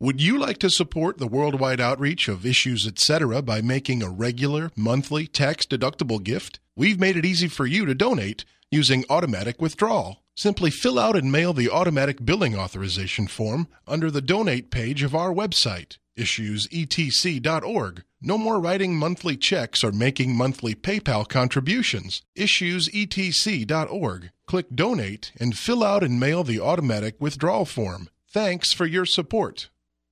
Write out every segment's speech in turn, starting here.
Would you like to support the worldwide outreach of Issues Etc. by making a regular, monthly, tax-deductible gift? We've made it easy for you to donate using automatic withdrawal. Simply fill out and mail the automatic billing authorization form under the donate page of our website, issuesetc.org. No more writing monthly checks or making monthly PayPal contributions. Issuesetc.org. Click Donate and fill out and mail the automatic withdrawal form. Thanks for your support.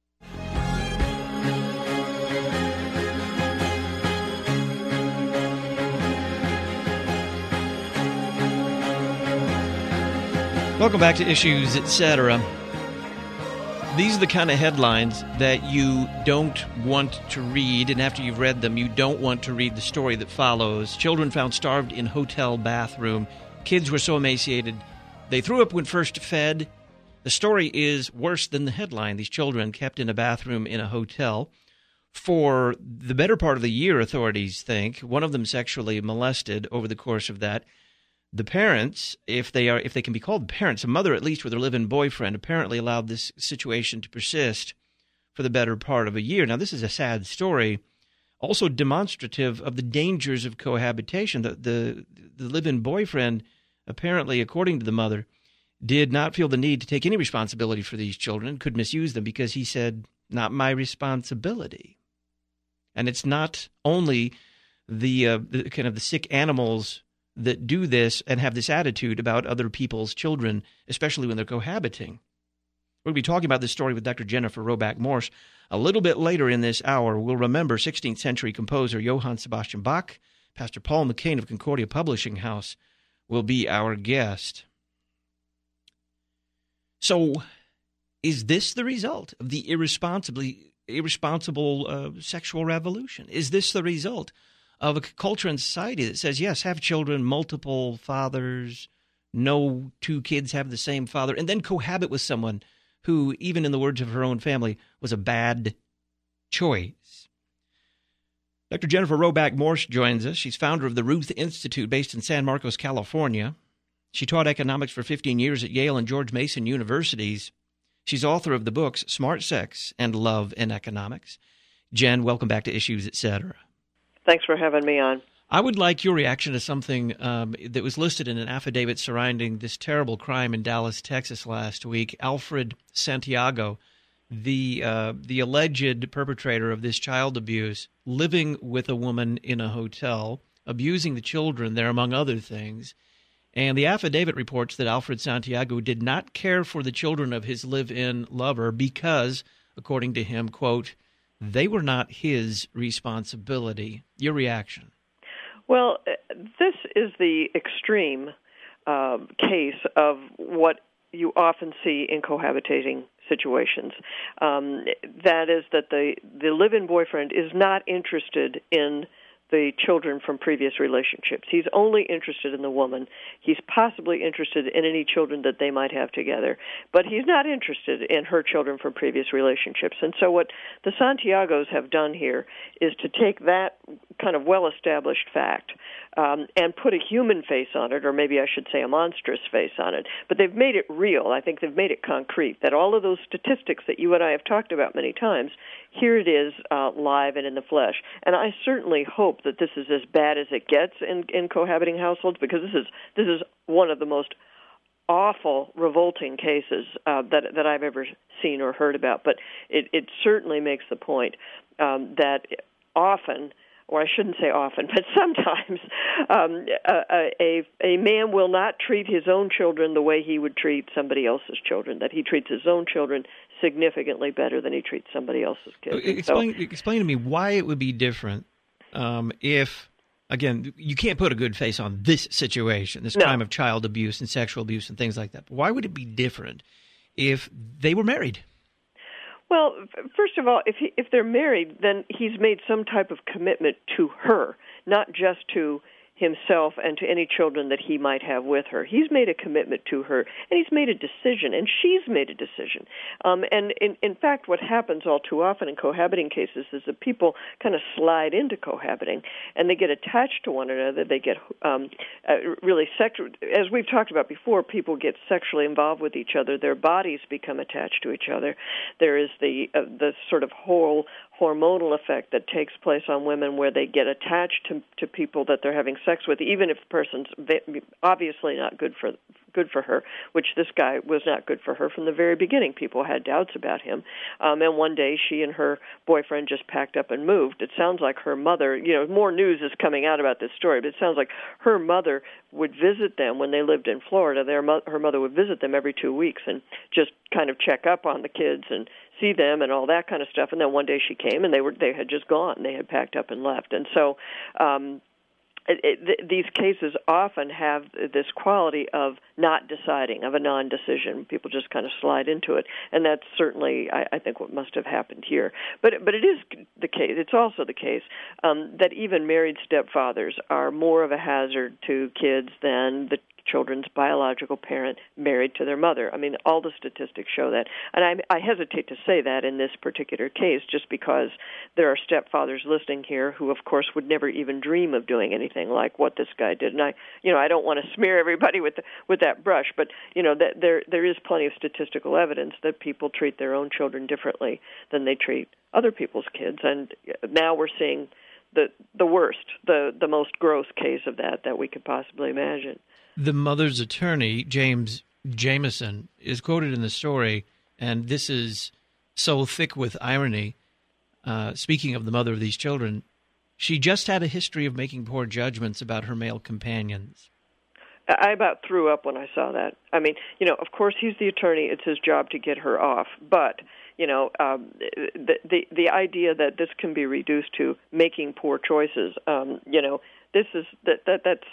Welcome back to Issues Etc. These are the kind of headlines that you don't want to read, and after you've read them, you don't want to read the story that follows. Children found starved in hotel bathroom. Kids were so emaciated they threw up when first fed. The story is worse than the headline. These children kept in a bathroom in a hotel for the better part of the year, authorities think. One of them sexually molested over the course of that. The parents, if they can be called parents, a mother at least with her live-in boyfriend, apparently allowed this situation to persist for the better part of a year. Now, this is a sad story, also demonstrative of the dangers of cohabitation. The live-in boyfriend, apparently, according to the mother, did not feel the need to take any responsibility for these children, could misuse them because he said, "Not my responsibility." And it's not only the kind of the sick animals that do this and have this attitude about other people's children, especially when they're cohabiting. We'll be talking about this story with Dr. Jennifer Roback Morse a little bit later in this hour. We'll remember 16th century composer Johann Sebastian Bach. Pastor Paul McCain of Concordia Publishing House will be our guest. So, is this the result of the irresponsible sexual revolution? Is this the result of a culture and society that says, yes, have children, multiple fathers, no two kids have the same father, and then cohabit with someone who, even in the words of her own family, was a bad choice? Dr. Jennifer Roback Morse joins us. She's founder of the Ruth Institute based in San Marcos, California. She taught economics for 15 years at Yale and George Mason universities. She's author of the books Smart Sex and Love in Economics. Jen, welcome back to Issues Etc. Thanks for having me on. I would like your reaction to something that was listed in an affidavit surrounding this terrible crime in Dallas, Texas last week. Alfred Santiago, the alleged perpetrator of this child abuse, living with a woman in a hotel, abusing the children there, among other things. And the affidavit reports that Alfred Santiago did not care for the children of his live-in lover because, according to him, quote, they were not his responsibility. Your reaction? Well, this is the extreme case of what you often see in cohabitating situations. That is that the live-in boyfriend is not interested in the children from previous relationships. He's only interested in the woman. He's possibly interested in any children that they might have together, but he's not interested in her children from previous relationships. And so what the Santiagos have done here is to take that kind of well-established fact and put a human face on it, or maybe I should say a monstrous face on it. But they've made it real. I think they've made it concrete, that all of those statistics that you and I have talked about many times, here it is live and in the flesh. And I certainly hope that this is as bad as it gets in cohabiting households, because this is one of the most awful, revolting cases that I've ever seen or heard about. But it certainly makes the point that often, or I shouldn't say often, but sometimes a man will not treat his own children the way he would treat somebody else's children, that he treats his own children significantly better than he treats somebody else's kids. Explain to me why it would be different if, again, you can't put a good face on this situation, this crime of child abuse and sexual abuse and things like that. But why would it be different if they were married? Well, first of all, if they're married, then he's made some type of commitment to her, not just to himself and to any children that he might have with her. He's made a commitment to her, and he's made a decision, and she's made a decision. And in fact, what happens all too often in cohabiting cases is that people kind of slide into cohabiting, and they get attached to one another. They get really sexual. As we've talked about before, people get sexually involved with each other. Their bodies become attached to each other. There is the sort of whole hormonal effect that takes place on women where they get attached to people that they're having sex with, even if the person's obviously not good for her, which this guy was not good for her from the very beginning. People had doubts about him. And one day she and her boyfriend just packed up and moved. It sounds like her mother, more news is coming out about this story, but it sounds like her mother would visit them when they lived in Florida. Her mother would visit them every 2 weeks and just kind of check up on the kids and see them and all that kind of stuff. And then one day she came and they had just gone. They had packed up and left. And so these cases often have this quality of not deciding, of a non-decision. People just kind of slide into it, and that's certainly, I think, what must have happened here. But it is the case. It's also the case that even married stepfathers are more of a hazard to kids than the children's biological parent married to their mother. I mean, all the statistics show that. And I hesitate to say that in this particular case just because there are stepfathers listening here who, of course, would never even dream of doing anything like what this guy did. And I don't want to smear everybody with that brush, but, that there is plenty of statistical evidence that people treat their own children differently than they treat other people's kids. And now we're seeing the worst, the most gross case of that we could possibly imagine. The mother's attorney, James Jameson, is quoted in the story, and this is so thick with irony. Speaking of the mother of these children, she just had a history of making poor judgments about her male companions. I about threw up when I saw that. I mean, of course he's the attorney. It's his job to get her off. But, the idea that this can be reduced to making poor choices, this is that's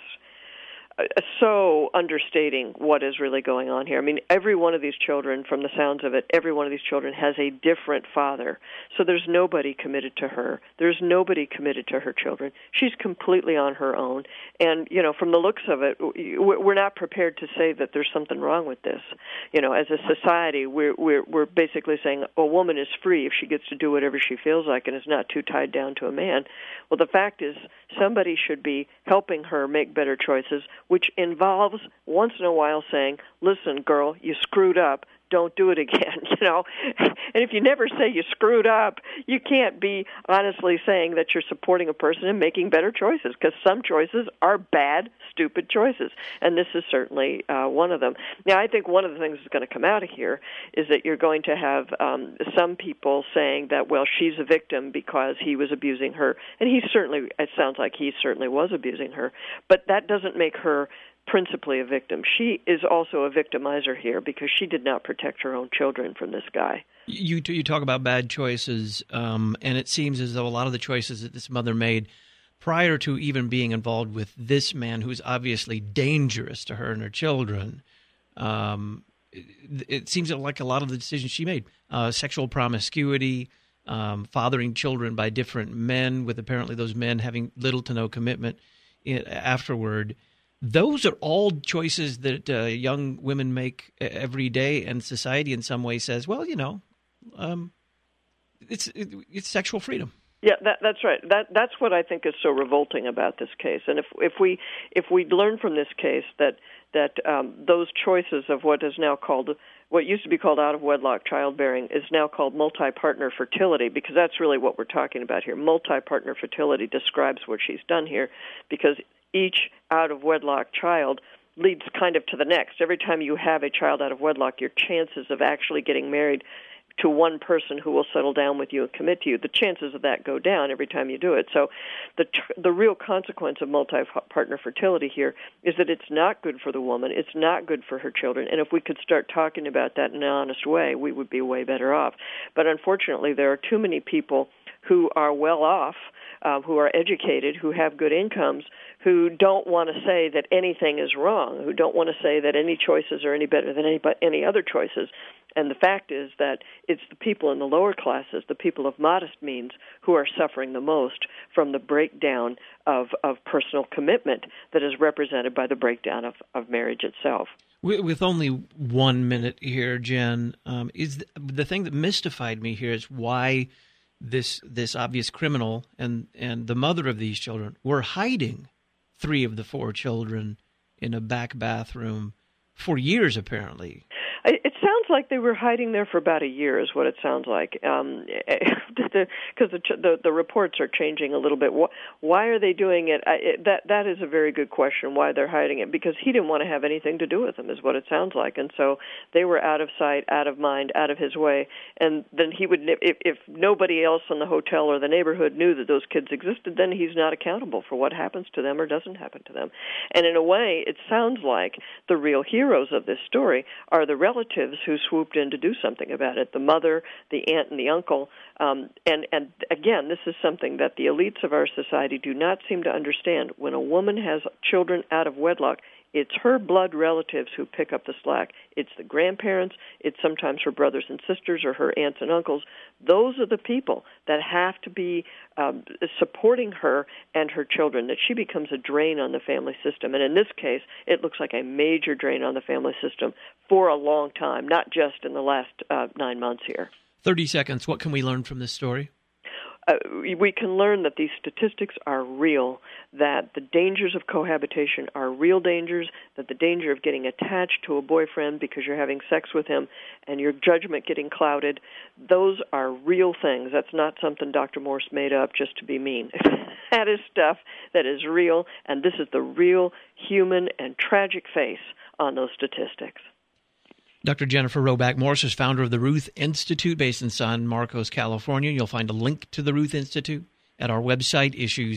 so understating what is really going on here. I mean, every one of these children, from the sounds of it, every one of these children has a different father. So there's nobody committed to her. There's nobody committed to her children. She's completely on her own. And, from the looks of it, we're not prepared to say that there's something wrong with this. As a society, we're basically saying a woman is free if she gets to do whatever she feels like and is not too tied down to a man. Well, the fact is somebody should be helping her make better choices, which involves once in a while saying, listen, girl, you screwed up. Don't do it again, And if you never say you screwed up, you can't be honestly saying that you're supporting a person and making better choices, because some choices are bad, stupid choices, and this is certainly one of them. Now, I think one of the things that's going to come out of here is that you're going to have some people saying that, well, she's a victim because he was abusing her, and it sounds like he certainly was abusing her, but that doesn't make her principally a victim. She is also a victimizer here because she did not protect her own children from this guy. You talk about bad choices, and it seems as though a lot of the choices that this mother made prior to even being involved with this man who's obviously dangerous to her and her children, it seems like a lot of the decisions she made, sexual promiscuity, fathering children by different men, with apparently those men having little to no commitment afterward. Those are all choices that young women make every day, and society in some way says, well, it's sexual freedom. Yeah, that's right. That's what I think is so revolting about this case. And if we learn from this case that those choices of what used to be called out-of-wedlock childbearing is now called multi-partner fertility, because that's really what we're talking about here. Multi-partner fertility describes what she's done here, because each out-of-wedlock child leads kind of to the next. Every time you have a child out of wedlock, your chances of actually getting married to one person who will settle down with you and commit to you, the chances of that go down every time you do it. So the real consequence of multi-partner fertility here is that it's not good for the woman, it's not good for her children, and if we could start talking about that in an honest way, we would be way better off. But unfortunately, there are too many people who are well off, who are educated, who have good incomes, who don't want to say that anything is wrong, who don't want to say that any choices are any better than any other choices, And the fact is that it's the people in the lower classes, the people of modest means, who are suffering the most from the breakdown of personal commitment that is represented by the breakdown of marriage itself. With only 1 minute here, Jen, is the thing that mystified me here is why this obvious criminal and the mother of these children were hiding 3 of the 4 children in a back bathroom for years, apparently. It sounds like they were hiding there for about a year, is what it sounds like, because the reports are changing a little bit. Why are they doing it? That is a very good question. Why they're hiding it? Because he didn't want to have anything to do with them, is what it sounds like, and so they were out of sight, out of mind, out of his way. And then he would, if nobody else in the hotel or the neighborhood knew that those kids existed, then he's not accountable for what happens to them or doesn't happen to them. And in a way, it sounds like the real heroes of this story are the relatives who swooped in to do something about it, the mother, the aunt, and the uncle. And again, this is something that the elites of our society do not seem to understand. When a woman has children out of wedlock, it's her blood relatives who pick up the slack. It's the grandparents. It's sometimes her brothers and sisters or her aunts and uncles. Those are the people that have to be supporting her and her children, that she becomes a drain on the family system. And in this case, it looks like a major drain on the family system for a long time, not just in the last 9 months here. 30 seconds. What can we learn from this story? We can learn that these statistics are real, that the dangers of cohabitation are real dangers, that the danger of getting attached to a boyfriend because you're having sex with him and your judgment getting clouded, those are real things. That's not something Dr. Morse made up just to be mean. That is stuff that is real, and this is the real human and tragic face on those statistics. Dr. Jennifer Roback Morse is founder of the Ruth Institute based in San Marcos, California. You'll find a link to the Ruth Institute at our website,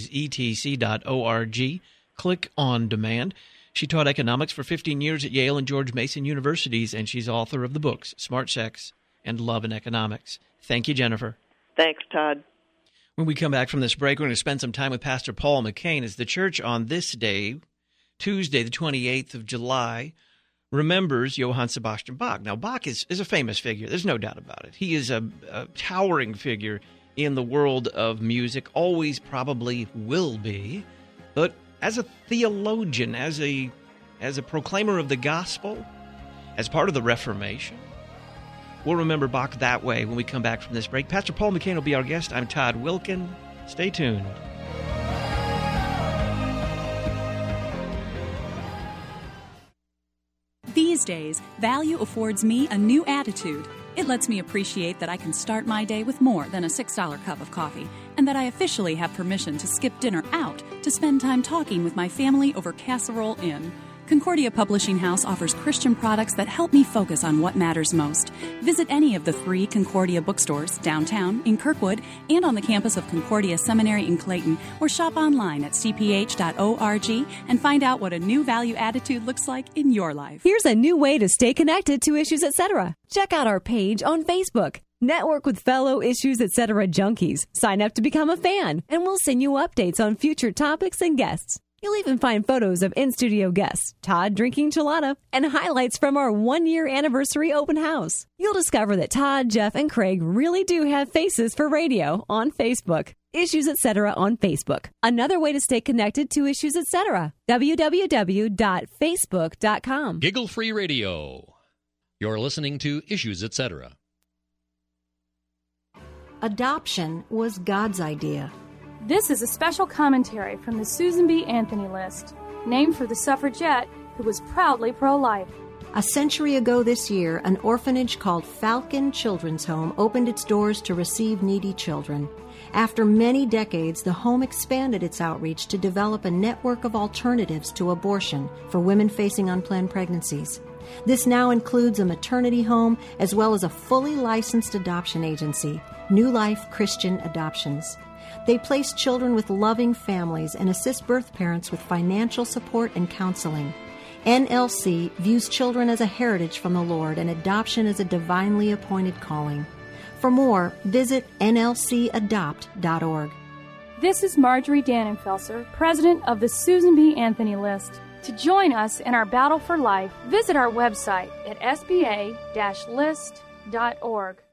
issuesetc.org. Click on demand. She taught economics for 15 years at Yale and George Mason Universities, and she's author of the books Smart Sex and Love and Economics. Thank you, Jennifer. Thanks, Todd. When we come back from this break, we're going to spend some time with Pastor Paul McCain as the church on this day, Tuesday, the 28th of July, remembers Johann Sebastian Bach. Now, Bach is a famous figure. There's no doubt about it. He is a towering figure in the world of music, always probably will be. But as a theologian, as a proclaimer of the gospel, as part of the Reformation, we'll remember Bach that way when we come back from this break. Pastor Paul McCain will be our guest. I'm Todd Wilkin. Stay tuned. These days, value affords me a new attitude. It lets me appreciate that I can start my day with more than a $6 cup of coffee, and that I officially have permission to skip dinner out to spend time talking with my family over Casserole Inn. Concordia Publishing House offers Christian products that help me focus on what matters most. Visit any of the 3 Concordia bookstores downtown, in Kirkwood, and on the campus of Concordia Seminary in Clayton, or shop online at cph.org and find out what a new value attitude looks like in your life. Here's a new way to stay connected to Issues Etc. Check out our page on Facebook. Network with fellow Issues Etc. junkies. Sign up to become a fan, and we'll send you updates on future topics and guests. You'll even find photos of in-studio guests, Todd drinking gelato, and highlights from our 1-year anniversary open house. You'll discover that Todd, Jeff, and Craig really do have faces for radio on Facebook. Issues Etc. on Facebook. Another way to stay connected to Issues Etc. www.facebook.com. Giggle-free radio. You're listening to Issues Etc. Adoption was God's idea. This is a special commentary from the Susan B. Anthony List, named for the suffragette who was proudly pro-life. A century ago this year, an orphanage called Falcon Children's Home opened its doors to receive needy children. After many decades, the home expanded its outreach to develop a network of alternatives to abortion for women facing unplanned pregnancies. This now includes a maternity home as well as a fully licensed adoption agency, New Life Christian Adoptions. They place children with loving families and assist birth parents with financial support and counseling. NLC views children as a heritage from the Lord and adoption as a divinely appointed calling. For more, visit nlcadopt.org. This is Marjorie Dannenfelser, president of the Susan B. Anthony List. To join us in our battle for life, visit our website at sba-list.org.